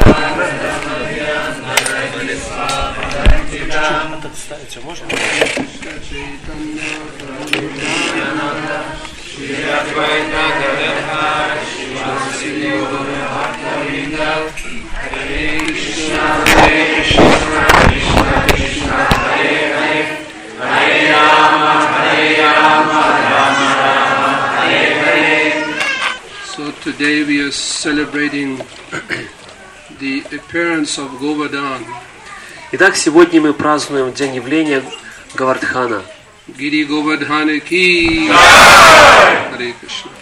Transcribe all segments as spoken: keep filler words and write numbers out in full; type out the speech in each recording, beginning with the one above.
So today we are celebrating the appearance of Govardhan. Итак, сегодня мы празднуем день явления Говардхана. Giri Govardhana ki Hare Krishna.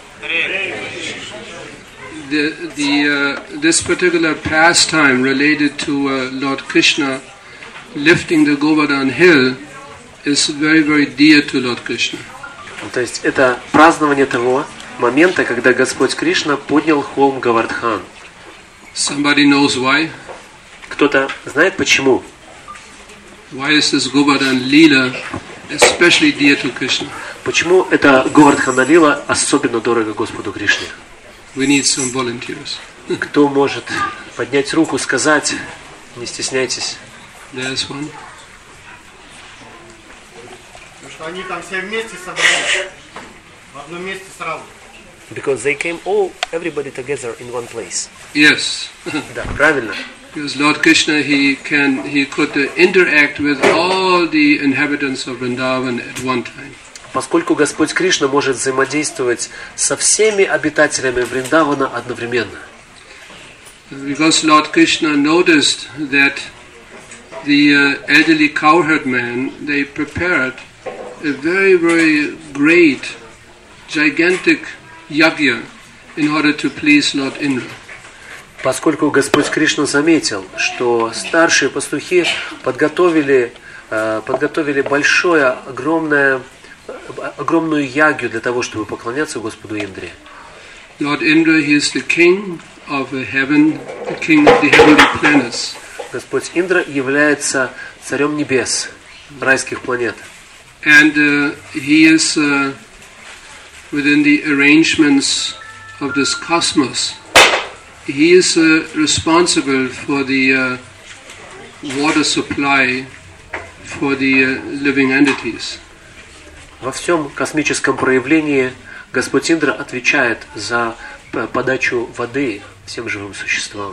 The, the, uh, this particular pastime related to uh, Lord Krishna lifting the Govardhan hill is very, very dear to Lord Krishna. То есть это празднование того момента, когда Господь Кришна поднял холм Говардхан. Somebody knows why? Кто-то знает почему? Why is this Govardhan Leela especially dear to Krishna? Почему это Говардхана Лила особенно дорого Господу Кришне? We need some volunteers. Кто может поднять руку, сказать, не стесняйтесь. There's one. Потому что они там все вместе собрались, в одном месте сразу. Because they came all, everybody together in one place. Yes. Да, правильно. Because Lord Krishna, he can, he could uh, interact with all the inhabitants of Vrindavan at one time. Поскольку Господь Кришна может взаимодействовать со всеми обитателями Вриндавана одновременно. Because Lord Krishna noticed that the uh, elderly cowherd man, they prepared a very, very great, gigantic yagya in order to please Lord Indra. Поскольку Господь Кришна заметил, что старшие пастухи подготовили, подготовили большое, огромное, огромную ягью для того, чтобы поклоняться Господу Индре. Lord Indra, he is the king of heaven, the king of the heavenly planets. Господь Индра является царем небес, райских планет. And uh, he is uh, within the arrangements of this cosmos. He is uh, responsible for the uh, water supply for the uh, living entities. Во всем космическом проявлении Господь Индра отвечает за подачу воды всем живым существам.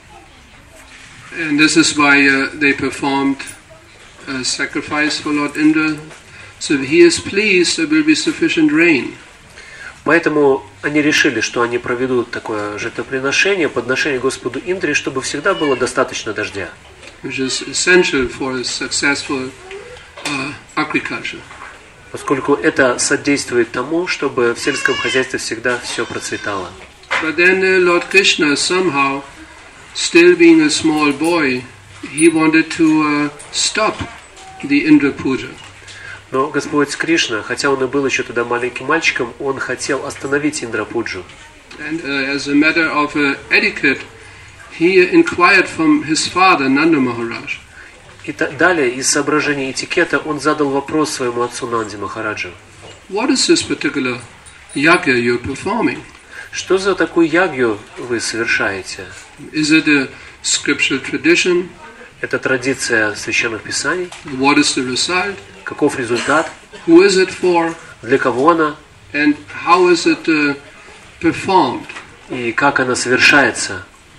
And this is why uh, they performed a sacrifice for Lord Indra. So if he is pleased, there will be sufficient rain. Поэтому они решили, что они проведут такое жертвоприношение, подношение Господу Индре, чтобы всегда было достаточно дождя. Which is essential for a successful uh, agriculture. Поскольку это содействует тому, чтобы в сельском хозяйстве всегда все процветало. But then uh, Lord Krishna somehow, still being a small boy, he wanted to uh, stop the Indra Puja. Но Господь Кришна, хотя он и был еще тогда маленьким мальчиком, он хотел остановить Индра-пуджу. And uh, as a matter of uh, etiquette, he inquired from his father, Nanda Maharaj. И та- далее, из соображений этикета, он задал вопрос своему отцу Нанди Махараджу. What is this particular yagya you're performing? Что за такую ягью вы совершаете? Is it a scriptural tradition? Это традиция священных писаний? What is the result? Каков результат? Who is it for? Для кого она? And how is it uh, performed? И как она совершается?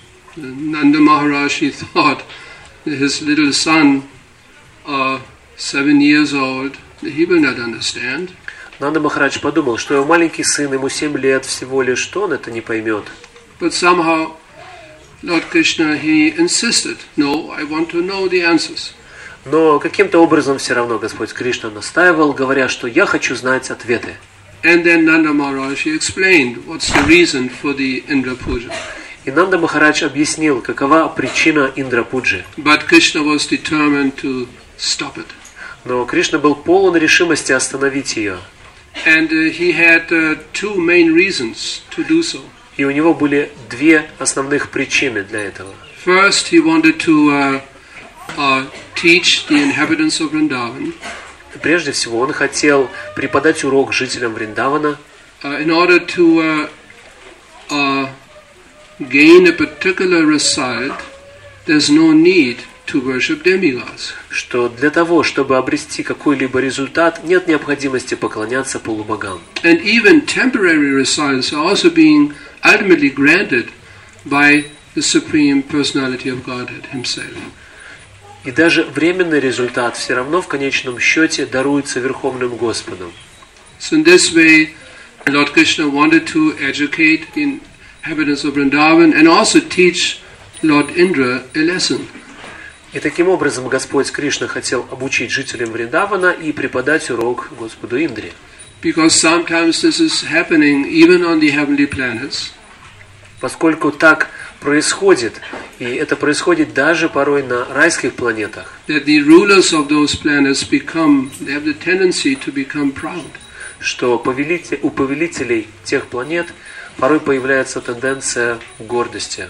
Nanda Maharaj, he thought that his little son, uh, seven years old, he will not understand. Нанда Махарадж подумал, что его маленький сын, ему семь лет всего лишь, что он это не поймет. But somehow, Lord Krishna, he insisted, no, I want to know the answers. Но каким-то образом все равно Господь Кришна настаивал, говоря, что я хочу знать ответы. And then Nanda Maharaj, he explained what's the reason for the Indra Puja. И Нанда Махарадж объяснил, какова причина Индра-пуджи. But Krishna was determined to stop it. Но Кришна был полон решимости остановить ее. And uh, he had uh, two main reasons to do so. И у него были две основных причины для этого. First, he wanted to uh, uh, teach the inhabitants of Vrindavan. Прежде всего, он хотел преподать урок жителям Вриндавана, Uh, in order to uh, uh, gain a particular result there's no need to worship demigods. Что для того, чтобы обрести какой-либо результат, нет необходимости поклоняться полубогам. And even temporary results are also being ultimately granted by the Supreme Personality of Godhead Himself. И даже временный результат все равно в конечном счете даруется Верховным Господом. So in this way, Lord Krishna wanted to educate the inhabitants of Vrindavan and also teach Lord Indra a lesson. И таким образом Господь Кришна хотел обучить жителям Вриндавана и преподать урок Господу Индре. Because sometimes this is happening even on the heavenly planets. Поскольку так происходит, и это происходит даже порой на райских планетах, That the rulers of those planets become, they have the tendency to become proud. что повелите- у повелителей тех планет порой появляется тенденция гордости.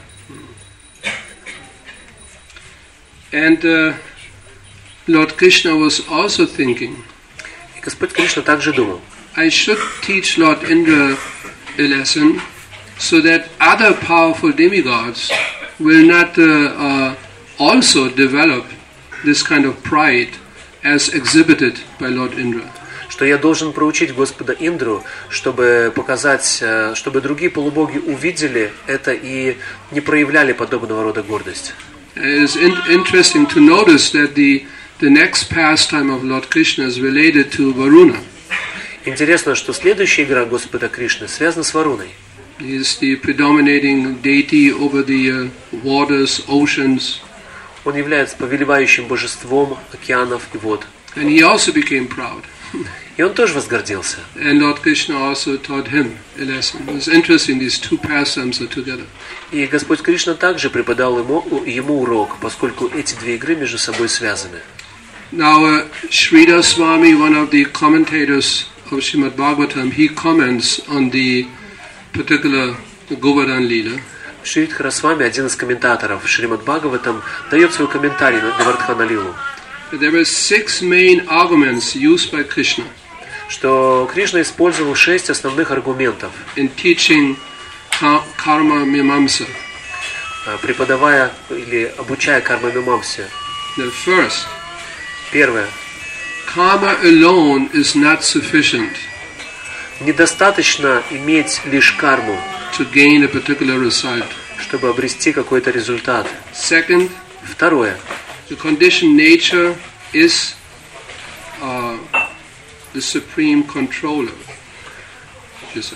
And uh, Lord Krishna was also thinking, И Господь Кришна также думал, I should teach Lord Indra a lesson so that other powerful demigods will not uh, uh, also develop this kind of pride as exhibited by Lord Indra. что я должен проучить Господа Индру, чтобы показать, э, чтобы другие полубоги увидели это и не проявляли подобного рода гордость. It is in- interesting to notice that the, the next pastime of Lord Krishna is related to Varuna. Интересно, что следующая игра Господа Кришны связана с Варуной. He is the predominating deity over the uh, waters, oceans, Он является повелевающим божеством океанов и вод. and he also became proud. И он тоже возгордился. And Lord Krishna also taught him a lesson. It's interesting, these two pastimes are together. И Господь Кришна также преподал ему, ему урок, поскольку эти две игры между собой связаны. Now, uh, Sridhar Swami, one of the commentators of Srimad Bhagavatam, he comments on the particular Govardhan Leela. Шридхара Свами, один из комментаторов Шримад Бхагаватам, дает свой комментарий на Гавардхана Лилу, There were six main arguments used by Krishna что Кришна использовал шесть основных аргументов, in teaching ka- karma mimamsa. преподавая или обучая карма-мимамсе. The first, Первое. karma alone is not sufficient Недостаточно иметь лишь карму, to gain a particular result. чтобы обрести какой-то результат. Second, Второе. the conditioned nature is uh, the supreme controller. Just,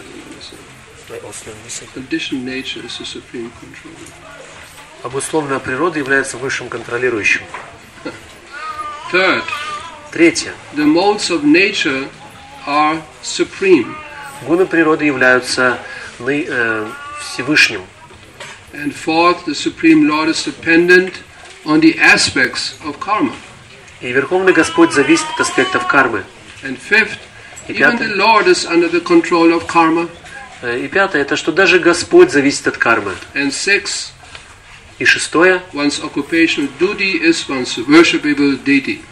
uh, conditioned nature is the supreme controller. Обусловленная природа является высшим контролирующим. Third, Третье. the modes of nature are supreme. Гуны природы являются ны- э, Всевышним. And fourth, the Supreme Lord is dependent on the aspects of karma. И Верховный Господь зависит от аспектов кармы. And fifth, И even пятое. the Lord is under the control of karma. Э, И пятое, это что даже Господь зависит от кармы. And sixth, И шестое, one's occupational duty is one's worshipable deity.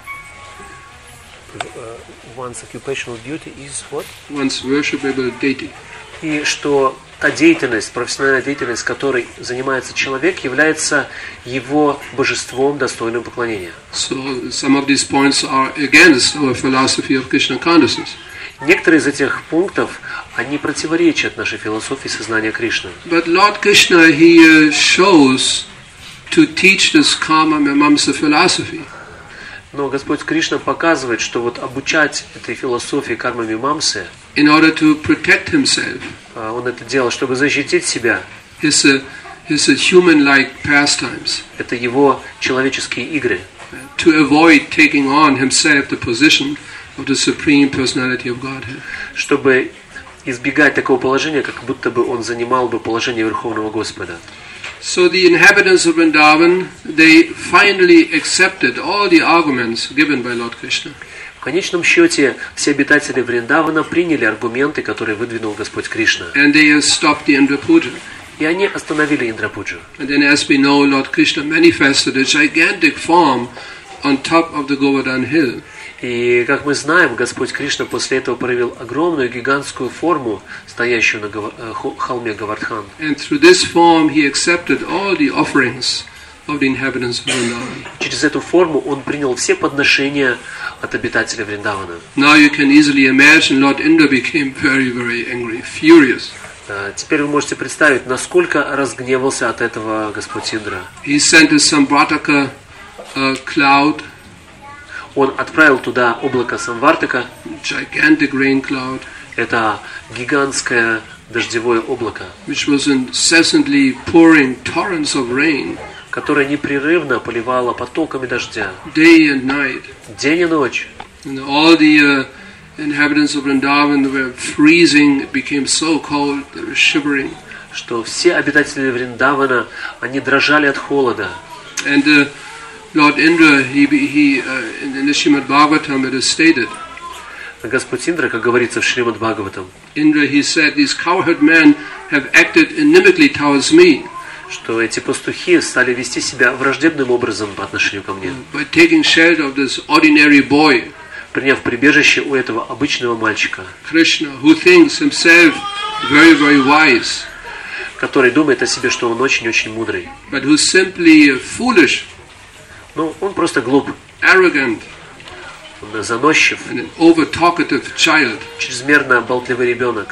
one's occupational duty is what? One's worshipable deity. И что та деятельность, профессиональная деятельность, которой занимается человек, является его божеством, достойным поклонения. So some of these points are against our philosophy of Krishna consciousness. Некоторые из этих пунктов, они противоречат нашей философии сознания Кришны. But Lord Krishna, he uh, shows to teach this karma mimamsa philosophy. Но Господь Кришна показывает, что вот обучать этой философии карма-мимамсы, In order to protect himself, а, Он это делал, чтобы защитить себя. his, uh, his uh, human-like pastimes, Это его человеческие игры. to avoid taking on himself the position of the Supreme Personality of Godhead. Чтобы избегать такого положения, как будто бы он занимал бы положение Верховного Господа. So the inhabitants of Vrindavan, they finally accepted all the arguments given by Lord Krishna. В конечном счете, все обитатели Вриндавана приняли аргументы, которые выдвинул Господь Кришна. And they uh, stopped the Indra Puja. И они остановили Индрапуджу. And then, as we know, Lord Krishna manifested a gigantic form on top of the Govardhan hill. И, как мы знаем, Господь Кришна после этого проявил огромную гигантскую форму, стоящую на Гава- э, хо- холме Гавардхан. And through this form, he accepted all the offerings of the inhabitants of Vrindavan. Через эту форму он принял все подношения от обитателей Вриндавана. Now you can easily imagine Lord Indra became very, very angry, furious. Теперь вы можете представить, насколько разгневался от этого Господь Индра. He sent his Samvartaka uh, cloud, Он отправил туда облако Самвартака. gigantic rain cloud, Это гигантское дождевое облако, which was incessantly pouring torrents of rain, которое непрерывно поливало потоками дождя, day and night. день и ночь. And all the uh, inhabitants of Vrindavan were freezing, it became so cold, they were shivering. Что все обитатели Вриндавана, они дрожали от холода. And uh, Lord Indra, he, he uh, in the Srimad Bhagavatam, it is stated, Господь Индра, как говорится в Шримад Бхагаватам, Indra, he said, these cowherd men have acted inimically towards me что эти пастухи стали вести себя враждебным образом по отношению ко мне, by taking shelter of this ordinary boy, приняв прибежище у этого обычного мальчика, Krishna, who thinks himself very, very wise, который думает о себе, что он очень-очень мудрый. but who's simply uh, foolish, Ну, он просто глуп, arrogant, он заносчив, and an over-talkative child. чрезмерно болтливый ребенок.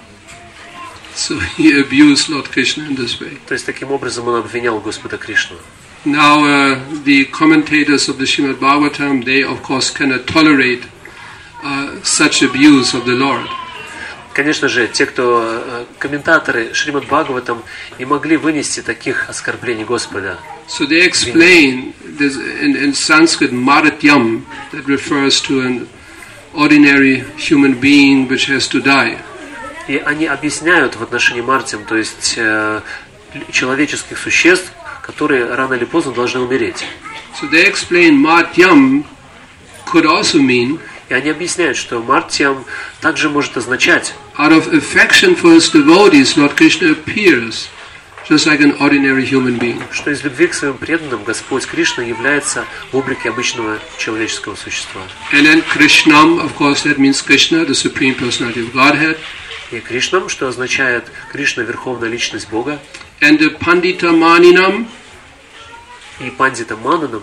So he abused Lord Krishna in this way. То есть таким образом он обвинял Господа Кришну. Now uh, the commentators of the Srimad Bhagavatam, they of course cannot tolerate uh, such abuse of the Lord. Конечно же, те, кто э, комментаторы Шримад Бхагаватам, не могли вынести таких оскорблений Господа. So they explain this in, in Sanskrit Maratyam, that refers to an ordinary human being which has to die. И они объясняют в отношении Мартим, то есть э, человеческих существ, которые рано или поздно должны умереть. So they explain Maratyam could also mean, И они объясняют, что Мартьям также может означать, out of affection for his devotees, Lord Krishna appears just like an ordinary human being. что из любви к своим преданным Господь Кришна является в облике обычного человеческого существа. And then Krishnam, of course, that means Krishna, the Supreme Personality of Godhead. И Кришнам, что означает Кришна, Верховная Личность Бога, And the Pandita Maninam, и Пандита Мананам,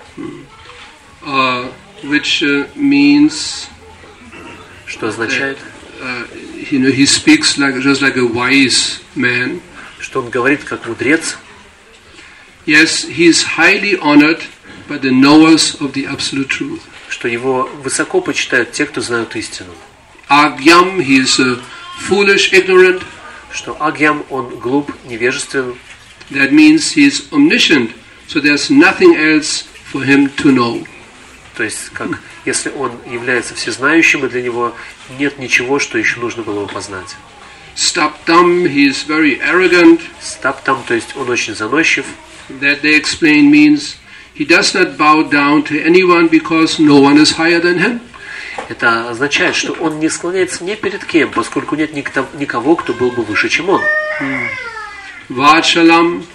uh, which uh, means, что означает, uh, you know, he speaks like just like a wise man. что он говорит как мудрец. Yes, he is highly honored by the knowers of the absolute truth. Что его высоко почитают те, кто знают истину. Agyam, he is uh, foolish, ignorant. Что Агьям, он глуп, невежествен. That means he is omniscient, so there's nothing else for him to know. То есть, как если он является всезнающим, и для него нет ничего, что еще нужно было бы познать. Staptam, he is very arrogant. Стаптам, то есть он очень заносчив. That they explain means he does not bow down to anyone because no one is higher than him. Это означает, что он не склоняется ни перед кем, поскольку нет никто, никого, кто был бы выше, чем он. Vachalam,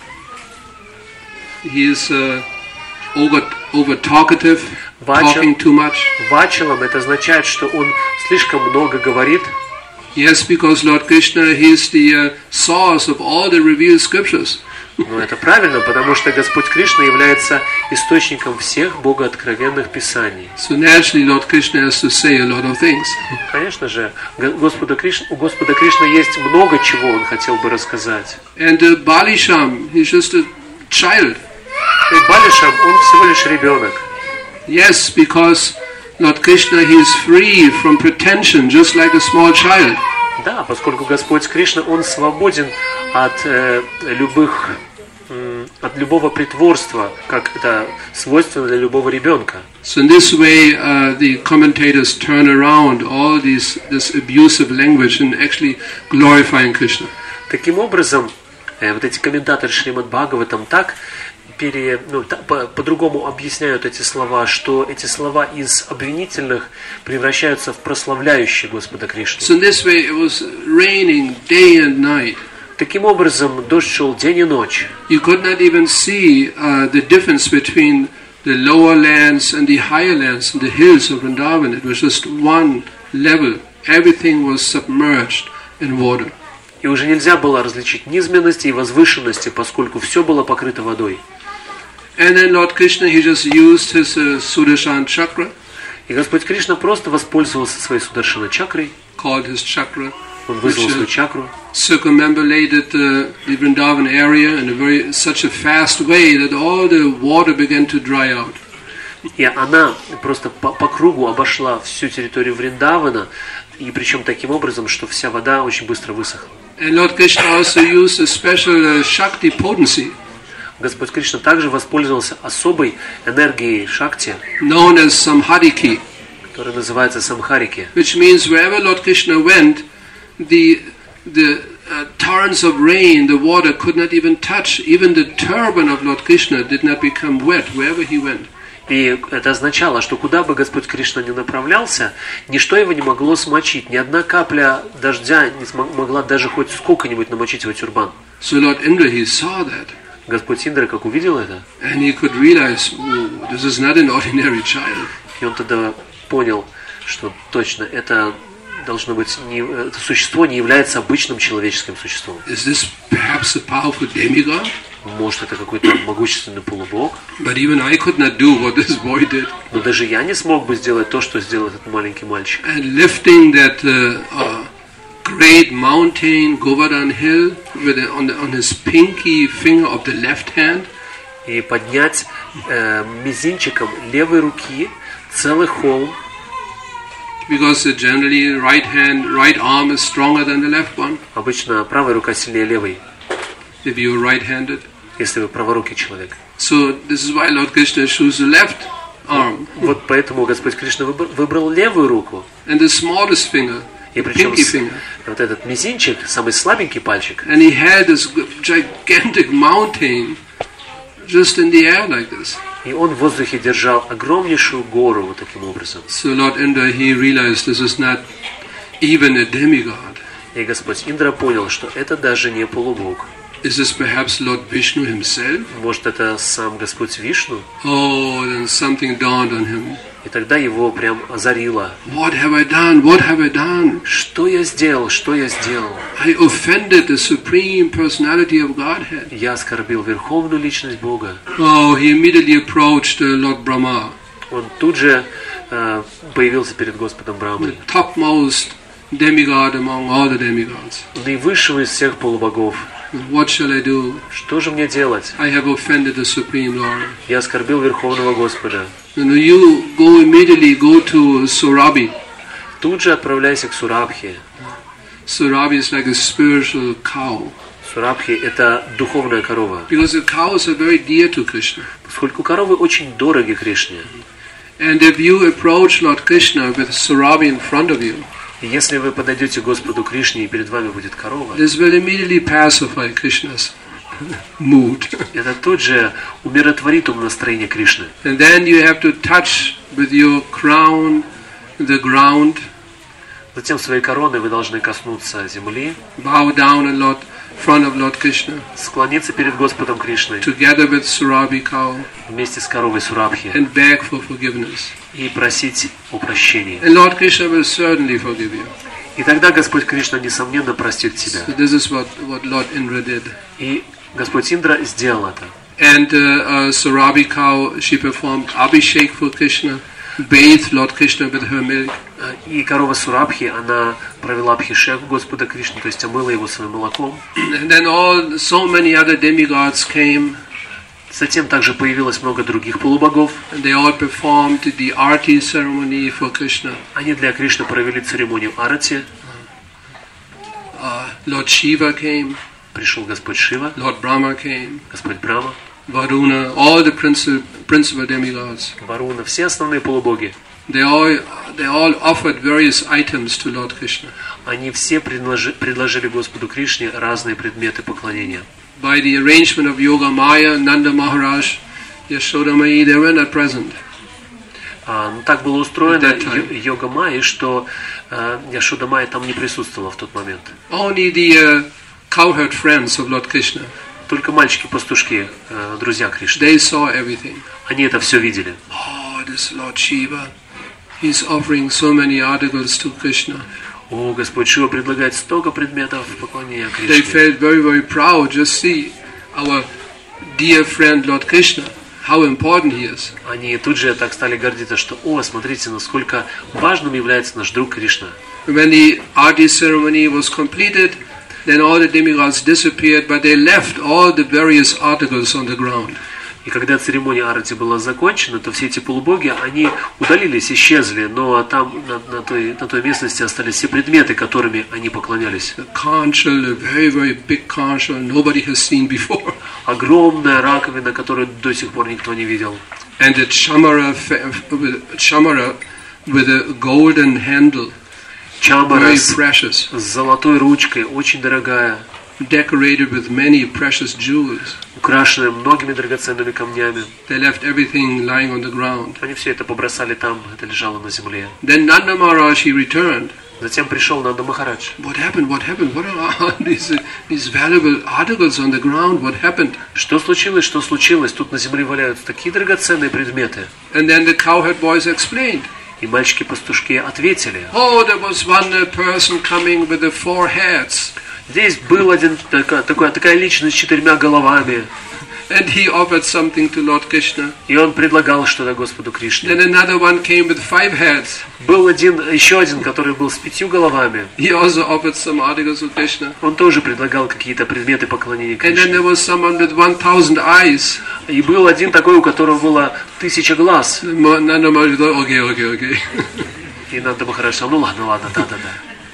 he is uh, over, over talkative, talking too much. Вачалам это означает, что он слишком много говорит. Yes, because Lord Krishna, he is the uh, source of all the revealed scriptures. Но это правильно, потому что Господь Кришна является источником всех богооткровенных писаний. So naturally, Lord Krishna has to say a lot of things. Конечно же, Господа Кришна, у Господа Кришны есть много чего Он хотел бы рассказать. And uh, Balisham, he's just a child. И Балишам, он всего лишь ребенок. Yes, because Lord Krishna, he is free from pretension, just like a small child. Да, поскольку Господь Кришна, Он свободен от э, любых, э, от любого притворства, как это свойственно для любого ребенка. So in this way, uh, the commentators turn around all these this abusive language and actually glorifying Krishna. Таким образом, э, вот эти комментаторы Шримад Бхагаватам так пере, ну, та, по, по-другому объясняют эти слова, что эти слова из обвинительных превращаются в прославляющие Господа Кришну. So in this way, it was raining day and night. Таким образом, дождь шел день и ночь. You could not even see uh, the difference between the lower lands and the higher lands and the hills of Vrindavan. It was just one level. Everything was submerged in water. И уже нельзя было различить низменности и возвышенности, поскольку все было покрыто водой. And then Lord Krishna, he just used his uh, Sudarshan chakra, И Господь Кришна просто воспользовался своей Сударшана чакрой. called his chakra, Он вызвал which свою uh, чакру, circumambulated uh, the Vrindavan area in a very such a fast way that all the water began to dry out. и она просто по, по кругу обошла всю территорию Вриндавана, и причем таким образом, что вся вода очень быстро высохла. And Lord Krishna also used a special uh, Shakti potency, Господь Кришна также воспользовался особой энергией Шакти, known as Samhadiki, которая называется Самхарики. which means wherever Lord Krishna went, the the uh, torrents of rain, the water could not even touch. Even the turban of Lord Krishna did not become wet wherever he went. И это означало, что куда бы Господь Кришна ни направлялся, ничто его не могло смочить. Ни одна капля дождя не смог- могла даже хоть сколько-нибудь намочить его тюрбан. So Lord Indra, he saw that, Господь Индра, как увидел это, and he could realize, oh, this is not an ordinary child. и он тогда понял, что точно это должно быть, не, это существо не является обычным человеческим существом. Is this perhaps a powerful demigod? Может, это какой-то могущественный полубог, But even I could not do what this boy did. но даже я не смог бы сделать то, что сделал этот маленький мальчик. And lifting that uh, uh, great mountain, Govardhan hill, with a, on, the, on his pinky finger of the left hand, И поднять э, мизинчиком левой руки целый холм, because uh, generally right hand, right arm is stronger than the left one, обычно правая рука сильнее левой, if you're right-handed. если вы праворукий человек. So this is why Lord Krishna chose the left arm. Вот поэтому Господь Кришна выбр- выбрал левую руку. And the smallest finger, И the причем pinky с- finger. вот этот мизинчик, самый слабенький пальчик, And he had this g- gigantic mountain just in the air like this. и он в воздухе держал огромнейшую гору вот таким образом. So Lord Indra, he realized this is not even a demigod. И Господь Индра понял, что это даже не полубог. Is this perhaps Lord Vishnu himself? Может, это сам Господь Вишну? Oh, then something dawned on him. И тогда его прям озарило. What have I done? What have I done? Что я сделал? Что я сделал? I offended the supreme personality of Godhead. Я оскорбил верховную личность Бога. Oh, he immediately approached uh, Lord Brahma, Он тут же э, появился перед Господом the Брамой. topmost demigod among all the demigods. Наивысшего из всех полубогов. What shall I do? Что же мне делать? I have offended the supreme Lord. Я оскорбил верховного Господа. And you go immediately go to Surabhi. Тут же отправляйся к Сурабхе. Surabhi is like a spiritual cow. Сурабхи – это духовная корова. Because the cows are very dear to Krishna. Поскольку коровы очень дороги Кришне. And if you approach Lord Krishna with Surabhi in front of you, И если вы подойдете к Господу Кришне, и перед вами будет корова, this will immediately pacify Krishna's mood. это тут же умиротворит ум настроение Кришны. And then you have to touch with your crown the ground, Затем своей короной вы должны коснуться земли, bow down in Lord, front of Lord Krishna, склониться перед Господом Кришной together with Surabhi cow, вместе с коровой Сурабхи and beg for forgiveness. и просить о прощении. And Lord Krishna will certainly forgive you. И тогда Господь Кришна, несомненно, простит тебя. So this is what, what Lord Indra did. И Господь Индра сделал это. And uh, uh, Surabhi cow, she performed Abhishek for Krishna, bathed Lord Krishna with her milk. И корова Сурабхи, она провела абхишек Господа Кришны, то есть омыла его своим молоком. And then all, so many other demigods came, Затем также появилось много других полубогов. and they all performed the arti ceremony for Krishna. Они для Кришны провели церемонию арати. Uh, Lord Shiva came, Пришел Господь Шива, Lord Brahma came, Господь Брахма, Varuna, all the principal, principal demigods. Варуна, все основные полубоги. They all, they all offered various items to Lord Krishna. Они все предложи- предложили Господу Кришне разные предметы поклонения. By the arrangement of Yoga Maya, Nanda Maharaj, Yashoda Mai, they were not present. А, ну, так было устроено At that time. й- йога Майи, что э, Яшода Майя там не присутствовала в тот момент. Only the uh, cowherd friends of Lord Krishna, Только мальчики-пастушки, э, друзья Кришны, they saw everything. они это все видели. Oh, this Lord Shiva, he's offering so many articles to Krishna. О, Господь Шива предлагает столько предметов поклонения They Кришне. felt very, very proud. Just see our dear friend Lord Krishna, how important he is. Они тут же так стали гордиться, что, о, смотрите, насколько важным является наш друг Кришна. When the arti ceremony was completed, then all the demigods disappeared, but they left all the various articles on the ground. И когда церемония арати была закончена, то все эти полубоги, они удалились, исчезли, но там на, на, той, на той местности остались все предметы, которыми они поклонялись. The conch shell, a very, very big conch shell, nobody has seen before. Огромная раковина, которую до сих пор никто не видел. And the chamara, chamara with a golden handle, Чамара very с, precious, с золотой ручкой, очень дорогая, decorated with many precious jewels. украшенная многими драгоценными камнями. They left everything lying on the ground. Они все это побросали там, это лежало на земле. Then Nanda Maharaj, he returned. Затем пришел Нанда Махарадж. What happened? What happened? What are all these, these valuable articles on the ground? What happened? Что случилось? Что случилось? Тут на земле валяются такие драгоценные предметы. And then the cowherd boys explained. И мальчики-пастушки ответили. Oh, there was one uh, person coming with the four heads. Здесь был один такая, такая, такая личность с четырьмя головами. And he offered something to Lord Krishna. И он предлагал что-то Господу Кришне. Then another one came with five heads. Был один, еще один, который был с пятью головами. He also offered some articles to Krishna. Он тоже предлагал какие-то предметы поклонения And then Кришне. there was someone with one thousand eyes. И был один такой, у которого было тысяча глаз. Nanda Maharaj thought, okay, okay, okay. И Нанда Махарадж сказал, ну ладно, ладно, да-да-да.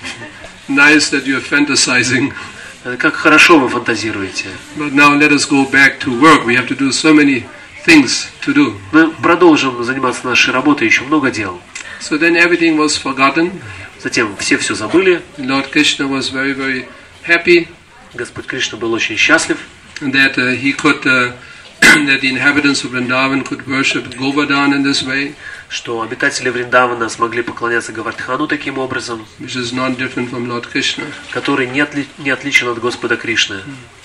Nice that you're fantasizing. Как хорошо вы фантазируете. But now let us go back to work. We have to do so many things to do. Мы продолжим заниматься нашей работой, еще много дел. So then everything was forgotten. Затем все все забыли. Lord Krishna was very, very happy Господь Кришна был очень счастлив, that uh, he could, uh, that the inhabitants of Vrindavan could worship Govardhan in this way, что обитатели Вриндавана смогли поклоняться Говардхану таким образом, which is not different from Lord Krishna. который не, отли, не отличен от Господа Кришны.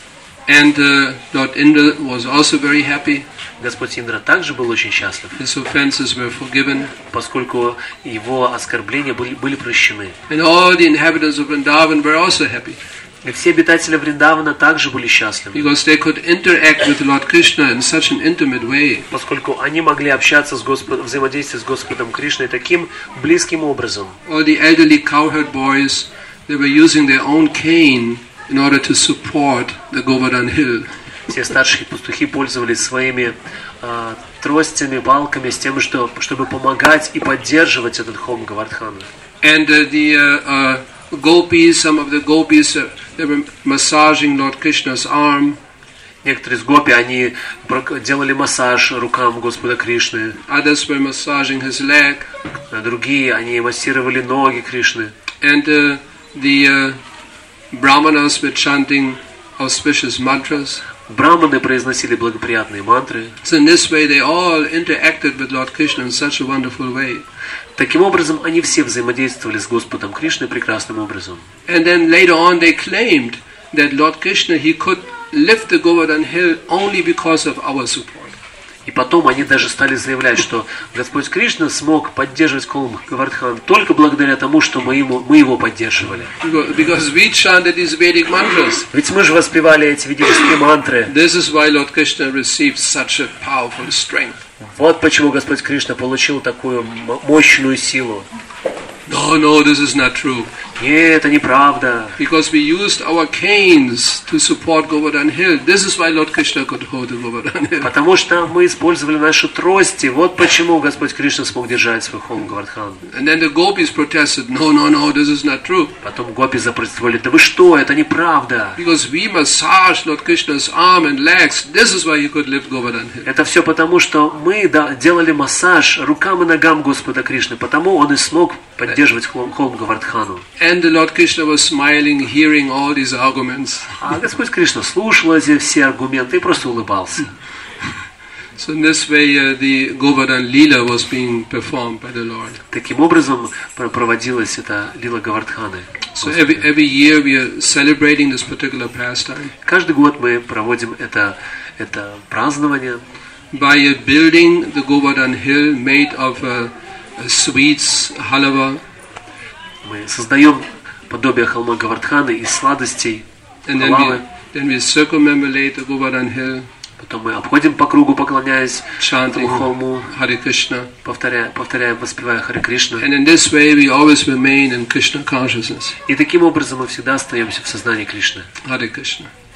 And uh, Lord Indra was also very happy. Господь Индра также был очень счастлив, His offenses were forgiven. поскольку его оскорбления были, были прощены. And all the inhabitants of Vrindavan were also happy, И все обитатели Вриндавана также были счастливы, because they could interact with Lord Krishna in such an intimate way. поскольку они могли общаться с Господом, взаимодействовать с Господом Кришной таким близким образом. All the elderly cowherd boys, they were using their own cane in order to support the Govardhan hill. Все старшие пастухи пользовались своими э, тростями, палками, с тем, что, чтобы помогать и поддерживать этот холм Говардхана. And uh, the uh, uh, gopis, some of the gopis, uh, they were massaging Lord Krishna's arm. Некоторые из гопи, они делали массаж рукам Господа Кришны. Others were massaging his leg. Другие, они массировали ноги Кришны. And uh, the uh, brahmanas were chanting auspicious mantras. Браманы произносили благоприятные мантры. So in this way they all interacted with Lord Krishna in such a wonderful way. Таким образом, они все взаимодействовали с Господом Кришной прекрасным образом. And then later on they claimed that Lord Krishna, he could lift the Govardhan hill only because of our support. И потом они даже стали заявлять, что Господь Кришна смог поддерживать холм Говардхан только благодаря тому, что мы, ему, мы его поддерживали. Because we chanted these Vedic mantras. Ведь мы же воспевали эти ведические мантры. This is why Lord Krishna received such a powerful strength. Вот почему Господь Кришна получил такую мощную силу. No, no, this is not true. Нет, это неправда. Because we used our canes to support Govardhan hill. This is why Lord Krishna could hold the Govardhan hill. Потому что мы использовали наши трости. Вот почему Господь Кришна смог держать свой холм Говардхан. And then the gopis protested, no, no, no, this is not true. Потом гопи запротестовали, да вы что, это неправда. Because we massaged Lord Krishna's arm and legs. This is why he could lift Govardhan hill. Это все потому, что мы да, делали массаж рукам и ногам Господа Кришны. Потому он и смог поддерживать холм, холм Говардхану. And the Lord Krishna was smiling, hearing all these arguments. А Господь Кришна слушал эти все аргументы и просто улыбался. So in this way, uh, the Govardhan Leela was being performed by the Lord. Таким образом проводилась эта лила Говардханы. So every, every year we are celebrating this particular pastime. Каждый год мы проводим это, это празднование. By uh, building the Govardhan hill made of uh, sweets, halava. Мы создаем подобие холма Говардханы из сладостей, And then халавы. we, then we circumambulate the Govardhan hill. Потом мы обходим по кругу, поклоняясь chanting этому холму, Hare Krishna. повторяя, повторяя, воспевая Харе Кришну. And in this way we always remain in Krishna consciousness. И таким образом мы всегда остаемся в сознании Кришны. Hare Krishna.